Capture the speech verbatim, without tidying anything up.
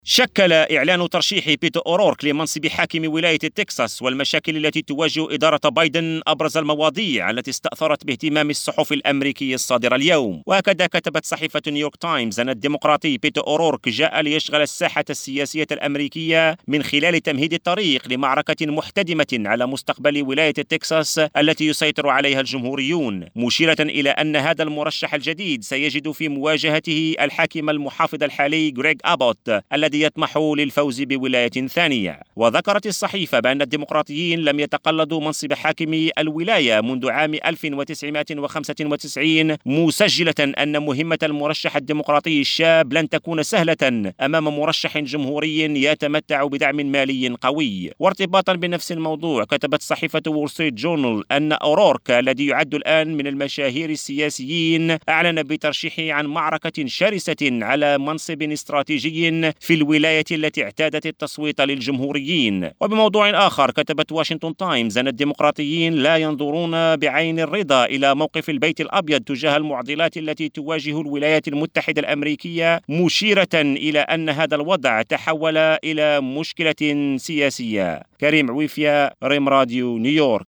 شكل إعلان ترشيح بيتو أورورك لمنصب حاكم ولاية تكساس والمشاكل التي تواجه إدارة بايدن أبرز المواضيع التي استأثرت باهتمام الصحف الأمريكية الصادرة اليوم. وهكذا كتبت صحيفة نيويورك تايمز أن الديمقراطي بيتو أورورك جاء ليشغل الساحة السياسية الأمريكية من خلال تمهيد الطريق لمعركة محتدمة على مستقبل ولاية تكساس التي يسيطر عليها الجمهوريون، مشيرة إلى أن هذا المرشح الجديد سيجد في مواجهته الحاكم المحافظ الحالي غريغ أبوت الذي يطمح للفوز بولاية ثانية. وذكرت الصحيفة بأن الديمقراطيين لم يتقلدوا منصب حاكم الولاية منذ عام ألف وتسعمائة وخمسة وتسعين، مسجلة أن مهمة المرشح الديمقراطي الشاب لن تكون سهلة أمام مرشح جمهوري يتمتع بدعم مالي قوي. وارتباطا بنفس الموضوع كتبت صحيفة وول ستريت جورنال أن أورورك الذي يعد الآن من المشاهير السياسيين أعلن بترشيحه عن معركة شرسة على منصب استراتيجي في الولاية التي اعتادت التصويت للجمهوريين. وبموضوع آخر كتبت واشنطن تايمز أن الديمقراطيين لا ينظرون بعين الرضا إلى موقف البيت الأبيض تجاه المعضلات التي تواجه الولايات المتحدة الأمريكية، مشيرة إلى أن هذا الوضع تحول إلى مشكلة سياسية. كريم عويفية، ريم راديو، نيويورك.